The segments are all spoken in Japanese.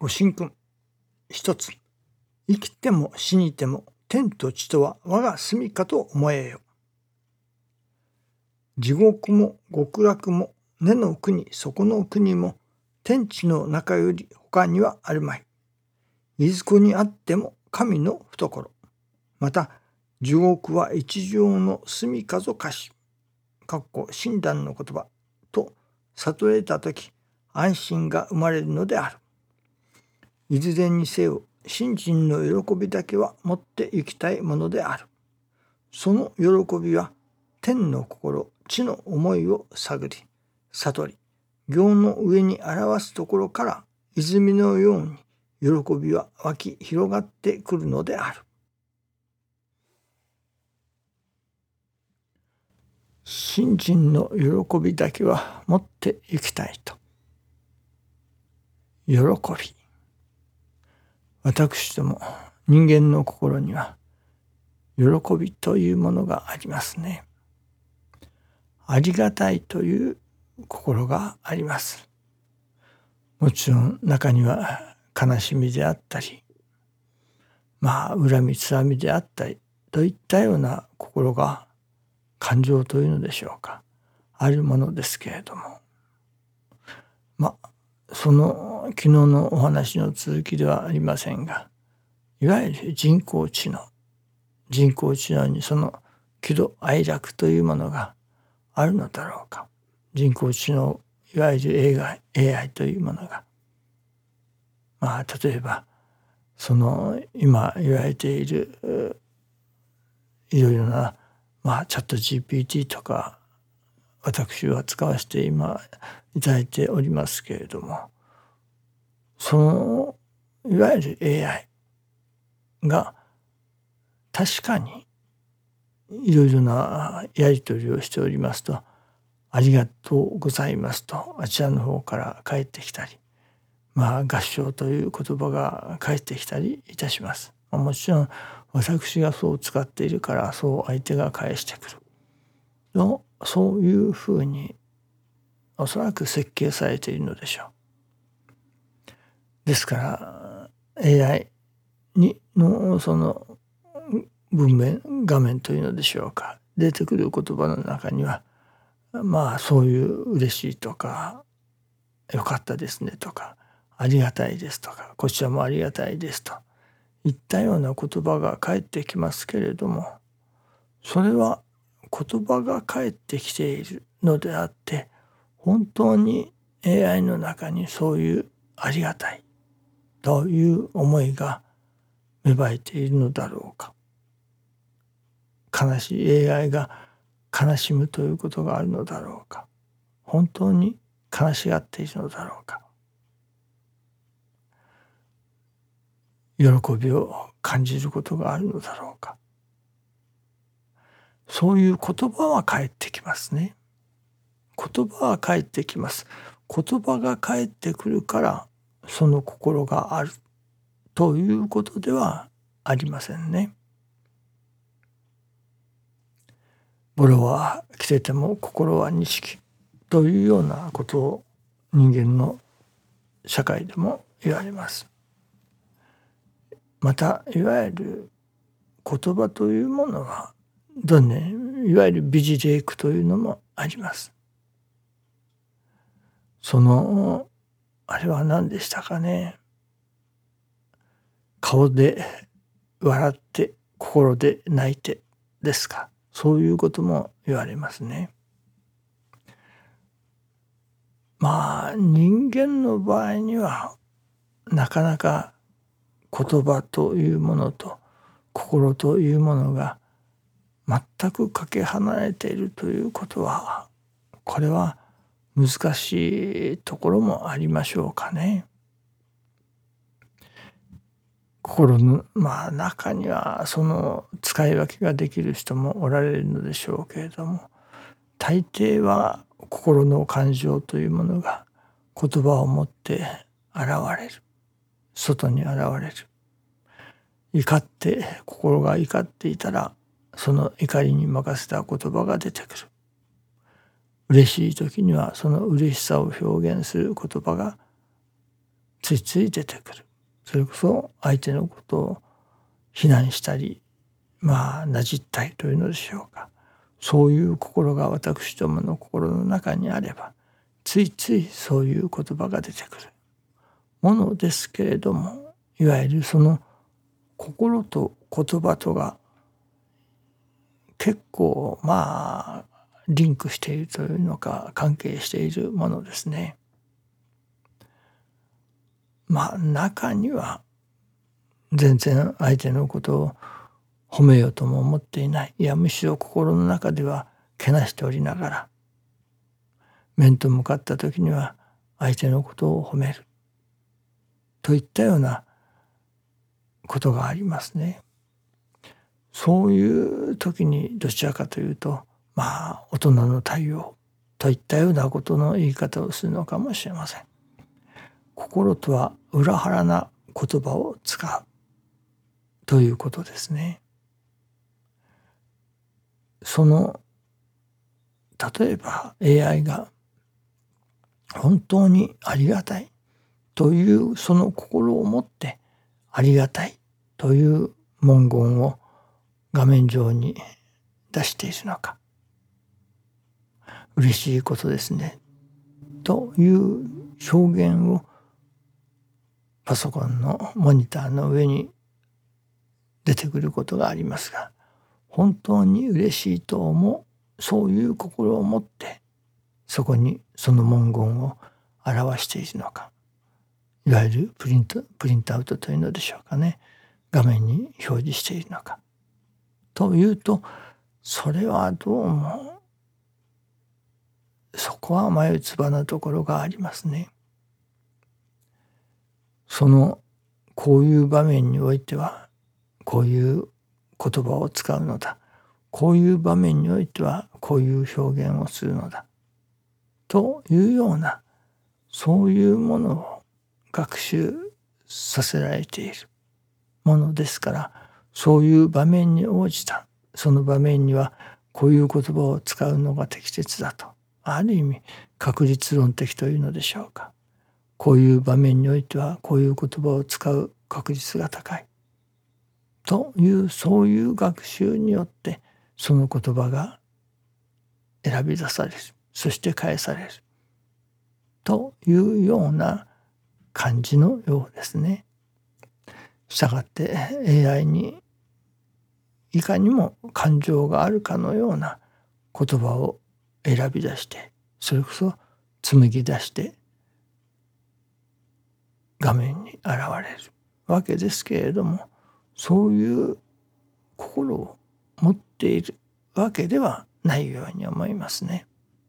ご神君。一つ。生きても死にても天と地とは我が住処と思えよ。地獄も極楽も根の国底の国も天地の中より他にはあるまい。いずこにあっても神の懐。また地獄は一条の住処ぞかし。親鸞の言葉と悟れたとき安心が生まれるのである。いずれにせよ信心の喜びだけは持って行きたいものである。その喜びは天の心、地の思いを探り、悟り、行の上に表すところから泉のように喜びは湧き広がってくるのである。信心の喜びだけは持って行きたいと。喜び。私ども人間の心には喜びというものがありますね。ありがたいという心があります。もちろん中には悲しみであったり、恨みつらみであったりといったような心が感情というのでしょうか、あるものですけれども、その昨日のお話の続きではありませんが、いわゆる人工知能にその喜怒哀楽というものがあるのだろうか。人工知能、いわゆる AI というものが、例えばその今言われているいろいろなチャット GPT とか私は使わせて今いただいておりますけれども、そのいわゆる AI が確かにいろいろなやり取りをしておりますと、ありがとうございますとあちらの方から返ってきたり、合唱という言葉が返ってきたりいたします。もちろん私がそう使っているからそう相手が返してくるの、そういうふうにおそらく設計されているのでしょう。ですから AI のその文面画面というのでしょうか、出てくる言葉の中にはそういう嬉しいとかよかったですねとかありがたいですとかこちらもありがたいですといったような言葉が返ってきますけれども、それは言葉が返ってきているのであって本当に AI の中にそういうありがたいという思いが芽生えているのだろうか。悲しい AI が悲しむということがあるのだろうか。本当に悲しがっているのだろうか。喜びを感じることがあるのだろうか。そういう言葉は返ってきますね。言葉は返ってきます。言葉が返ってくるからその心があるということではありませんね。ボロは着てても心は錦というようなことを人間の社会でも言われます。またいわゆる言葉というものはいわゆる美辞麗句というのもあります。そのあれは何でしたかね。顔で笑って心で泣いてですか。そういうことも言われますね。人間の場合にはなかなか言葉というものと心というものが全くかけ離れているということは、これは難しいところもありましょうかね。心の中にはその使い分けができる人もおられるのでしょうけれども、大抵は心の感情というものが言葉をもって現れる、外に現れる。心が怒っていたらその怒りに任せた言葉が出てくる。嬉しい時にはその嬉しさを表現する言葉がついつい出てくる。それこそ相手のことを非難したりなじったりというのでしょうか。そういう心が私どもの心の中にあればついついそういう言葉が出てくるものですけれども、いわゆるその心と言葉とが結構リンクしているというのか関係しているものですね。中には全然相手のことを褒めようとも思っていない、いやむしろ心の中ではけなしておりながら、面と向かった時には相手のことを褒めるといったようなことがありますね。そういう時にどちらかというと大人の対応といったようなことの言い方をするのかもしれません。心とは裏腹な言葉を使うということですね。例えば AI が本当にありがたいというその心を持ってありがたいという文言を画面上に出しているのか、嬉しいことですねという表現をパソコンのモニターの上に出てくることがありますが、本当に嬉しいと思う、そういう心を持ってそこにその文言を表しているのか、いわゆるプリントアウトというのでしょうかね、画面に表示しているのかというと、それはどうもそこは眉唾なところがありますね。こういう場面においてはこういう言葉を使うのだ、こういう場面においてはこういう表現をするのだというような、そういうものを学習させられているものですから、そういう場面に応じたその場面にはこういう言葉を使うのが適切だと、ある意味確率論的というのでしょうか。こういう場面においてはこういう言葉を使う確率が高いという、そういう学習によってその言葉が選び出される、そして返されるというような感じのようですね。したがって AI にいかにも感情があるかのような言葉を選び出して、それこそ紡ぎ出して画面に現れるわけですけれども、そういう心を持っているわけではないように思いますね。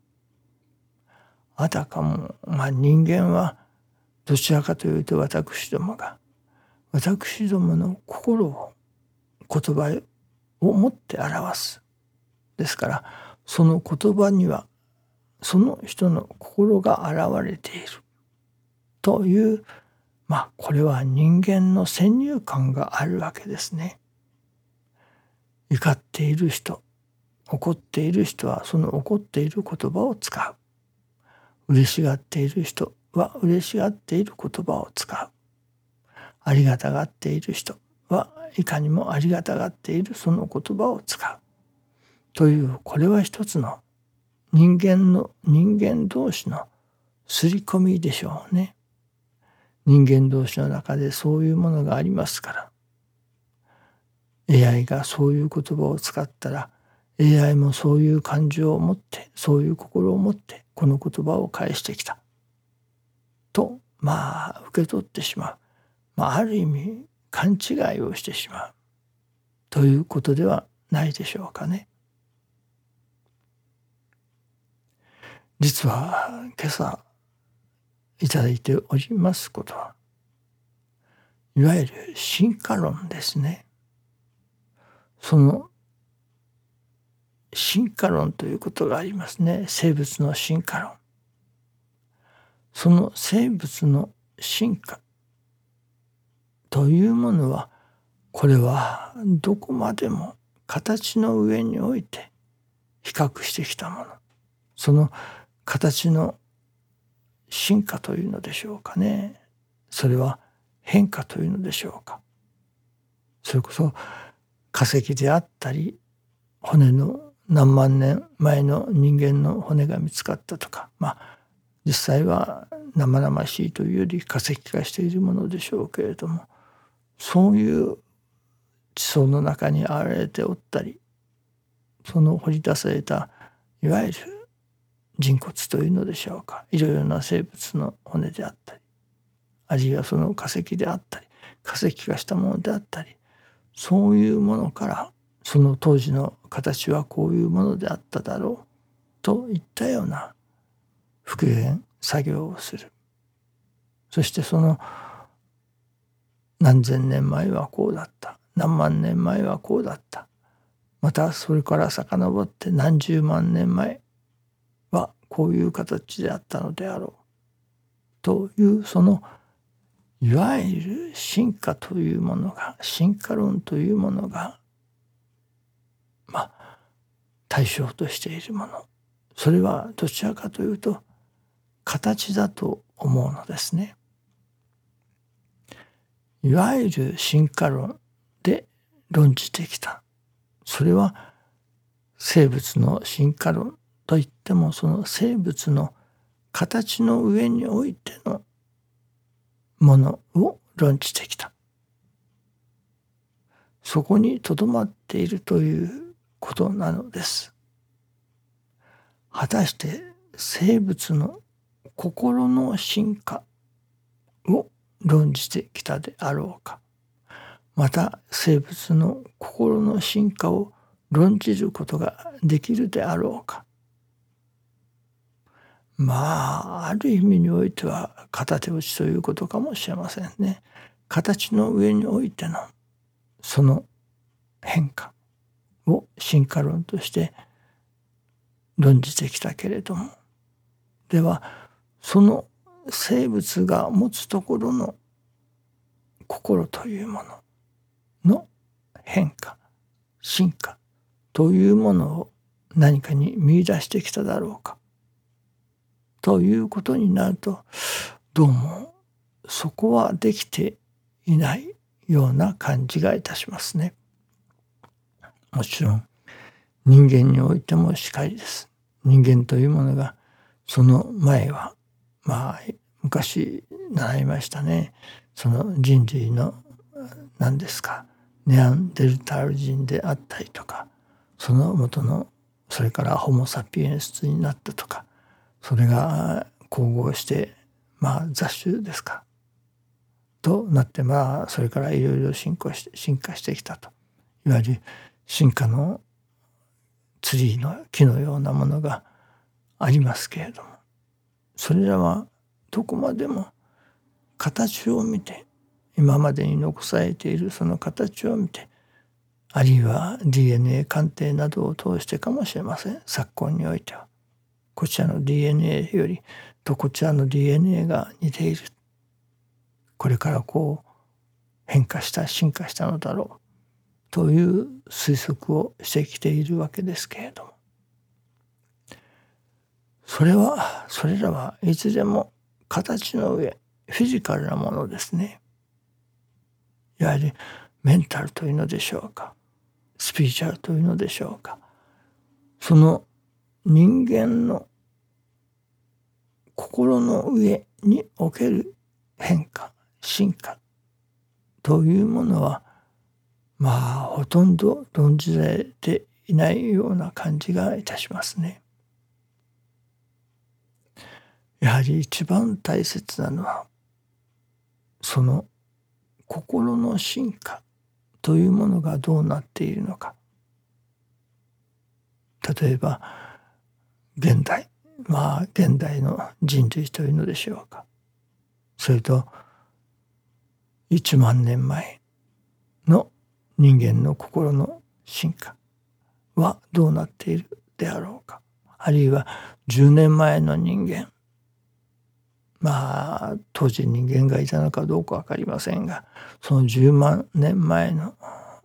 あたかも人間はどちらかというと私どもの心を言葉を持って表す。ですからその言葉にはその人の心が現れているという、これは人間の先入観があるわけですね。怒っている人、怒っている人はその怒っている言葉を使う。嬉しがっている人は嬉しがっている言葉を使う。ありがたがっている人はいかにもありがたがっているその言葉を使う。という、これは一つの人間同士の刷り込みでしょうね。人間同士の中でそういうものがありますから、AI がそういう言葉を使ったら AI もそういう感情を持って、そういう心を持ってこの言葉を返してきたと受け取ってしまう、ある意味勘違いをしてしまうということではないでしょうかね。実は今朝いただいておりますことは、いわゆる進化論ですね。その進化論ということがありますね。生物の進化論。その生物の進化というものは、これはどこまでも形の上において比較してきたもの。その形の進化というのでしょうかね。 それは変化というのでしょうか。それこそ化石であったり、骨の何万年前の人間の骨が見つかったとか、実際は生々しいというより化石化しているものでしょうけれども、そういう地層の中に現れておったり、その掘り出されたいわゆる人骨というのでしょうか、いろいろな生物の骨であったり、あるいはその化石であったり、化石化したものであったり、そういうものからその当時の形はこういうものであっただろうといったような復元作業をする。そしてその何千年前はこうだった、何万年前はこうだった、またそれから遡って何十万年前はこういう形であったのであろうという、そのいわゆる進化というものが、進化論というものが対象としているもの、それはどちらかというと形だと思うのですね。いわゆる進化論で論じてきた、それは生物の進化論といっても、その生物の形の上においてのものを論じてきた。そこにとどまっているということなのです。果たして生物の心の進化を論じてきたであろうか、また生物の心の進化を論じることができるであろうか。ある意味においては片手落ちということかもしれませんね。形の上においてのその変化を進化論として論じてきたけれども、ではその生物が持つところの心というものの変化、進化というものを何かに見出してきただろうかということになると、どうもそこはできていないような感じがいたしますね。もちろん人間においてもしかりです。人間というものがその前は昔習いましたね。その人類の何ですか、ネアンデルタール人であったりとか、その元のそれからホモ・サピエンスになったとか、それが混合して雑種ですかとなって、それからいろいろ進化してきたと、いわゆる進化のツリーの木のようなものがありますけれども、それらはどこまでも形を見て、今までに残されているその形を見て、あるいは DNA 鑑定などを通してかもしれません。昨今においてはこちらの DNA よりとこちらの DNA が似ている、これからこう変化した進化したのだろうという推測をしてきているわけですけれども、それらはいずれも形の上、フィジカルなものですね。いわゆるメンタルというのでしょうか、スピリチュアルというのでしょうか、その人間の心の上における変化、進化というものはほとんど論じられていないような感じがいたしますね。やはり一番大切なのはその心の進化というものがどうなっているのか。例えば現代の人類というのでしょうか、それと1万年前の人間の心の進化はどうなっているであろうか、あるいは10年前の人間、当時人間がいたのかどうか分かりませんが、その10万年前の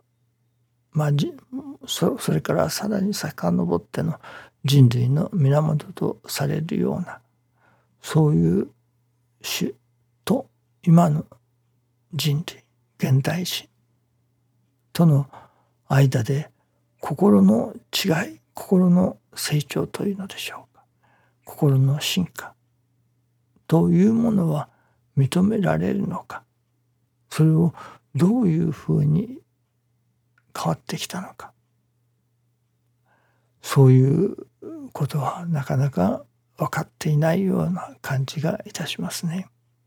それからさらに遡っての人類の源とされるような、そういう種と今の人類、現代人との間で心の違い、心の成長というのでしょうか、心の進化というものは認められるのか、それをどういうふうに変わってきたのか、そういうことはなかなか分かっていないような感じがいたしますね。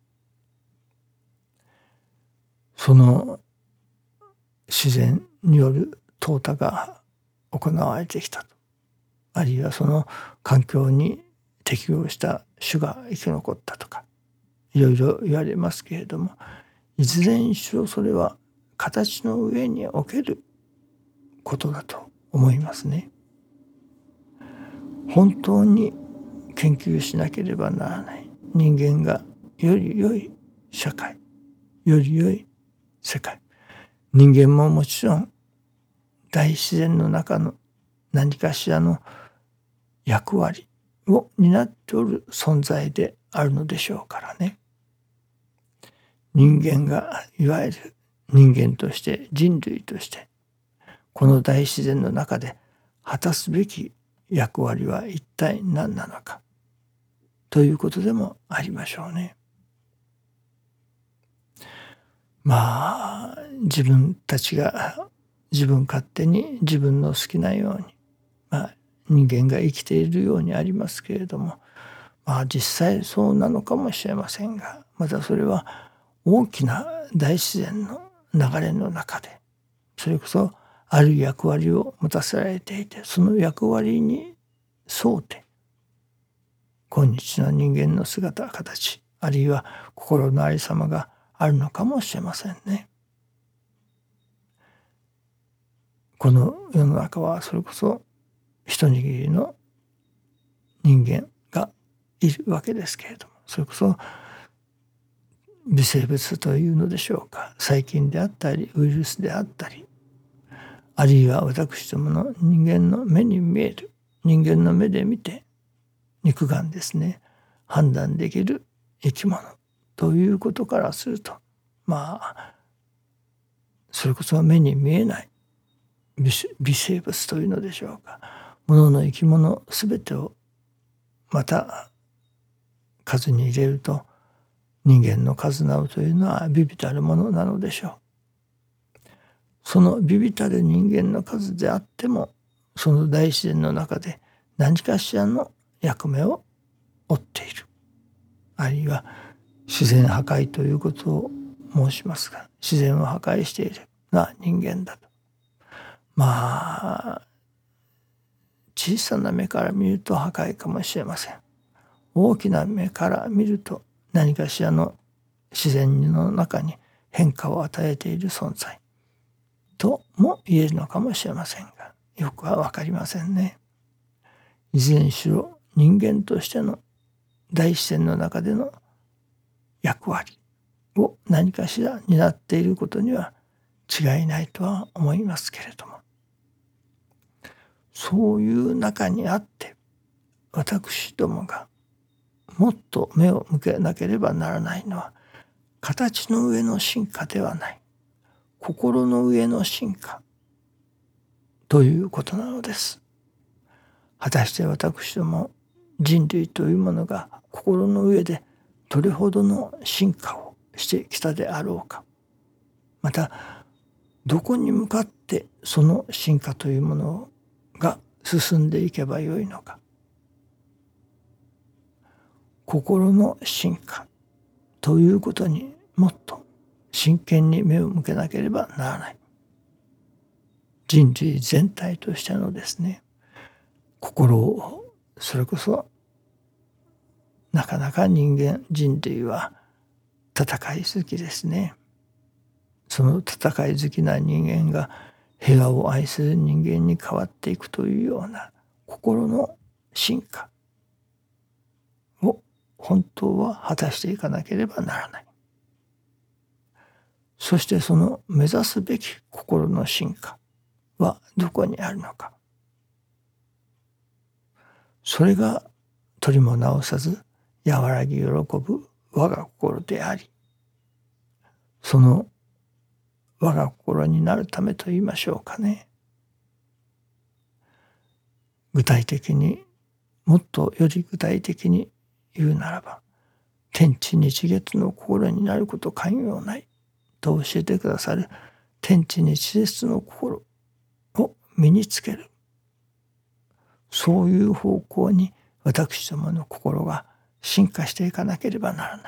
その自然による淘汰が行われてきたと、あるいはその環境に適応した種が生き残ったとか、いろいろ言われますけれども、いずれにしろそれは形の上におけることだと思いますね。本当に研究しなければならない人間がより良い社会、より良い世界、人間ももちろん大自然の中の何かしらの役割を担っておる存在であるのでしょうからね。人間がいわゆる人間として、人類としてこの大自然の中で果たすべき役割は一体何なのかということでもありましょうね。自分たちが自分勝手に自分の好きなように、人間が生きているようにありますけれども、実際そうなのかもしれませんが、またそれは大きな大自然の流れの中で、それこそある役割を持たせられていて、その役割に沿うて今日の人間の姿形、あるいは心のありさまがあるのかもしれませんね。この世の中はそれこそ一握りの人間がいるわけですけれども、それこそ微生物というのでしょうか、細菌であったりウイルスであったり、あるいは私どもの人間の目に見える、人間の目で見て肉眼ですね、判断できる生き物ということからすると、それこそ目に見えない微生物というのでしょうか、物の生き物すべてをまた数に入れると、人間の数などというのは微々たるものなのでしょう。その微々たる人間の数であっても、その大自然の中で何かしらの役目を負っている、あるいは自然破壊ということを申しますが、自然を破壊しているのは人間だと。小さな目から見ると破壊かもしれません。大きな目から見ると何かしらの自然の中に変化を与えている存在とも言えるのかもしれませんが、よくは分かりませんね。いずれにしろ人間としての大自然の中での役割を何かしら担っていることには違いないとは思いますけれども、そういう中にあって私どもがもっと目を向けなければならないのは、形の上の進化ではない、心の上の進化ということなのです。果たして私ども人類というものが心の上でどれほどの進化をしてきたであろうか、またどこに向かってその進化というものが進んでいけばよいのか、心の進化ということにもっと真剣に目を向けなければならない。人類全体としてのですね、心を、それこそなかなか人類は戦い好きですね。その戦い好きな人間が平和を愛する人間に変わっていくというような心の進化を本当は果たしていかなければならない。そしてその目指すべき心の進化はどこにあるのか。それが取りも直さず和らぎ喜ぶ我が心であり、 その我が心になるためと言いましょうかね。具体的に、もっとより具体的に言うならば、天地日月の心になること寛容ないと教えてくださる天地日月の心を身につける。そういう方向に私どもの心が進化していかなければならない。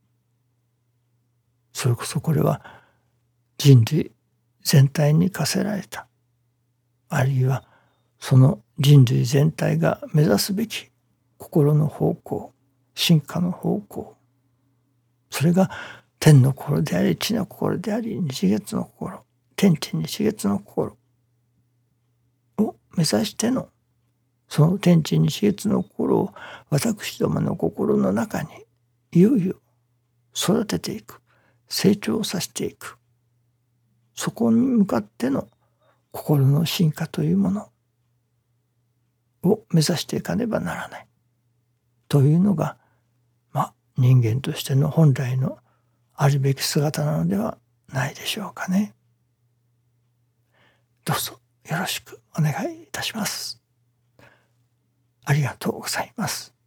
それこそこれは人類全体に課せられた、あるいはその人類全体が目指すべき心の方向、進化の方向、それが天の心であり地の心であり日月の心、天地日月の心を目指しての、その天地日月の心を私どもの心の中にいよいよ育てていく、成長させていく、そこに向かっての心の進化というものを目指していかねばならないというのが、人間としての本来のあるべき姿なのではないでしょうかね。どうぞよろしくお願いいたします。ありがとうございます。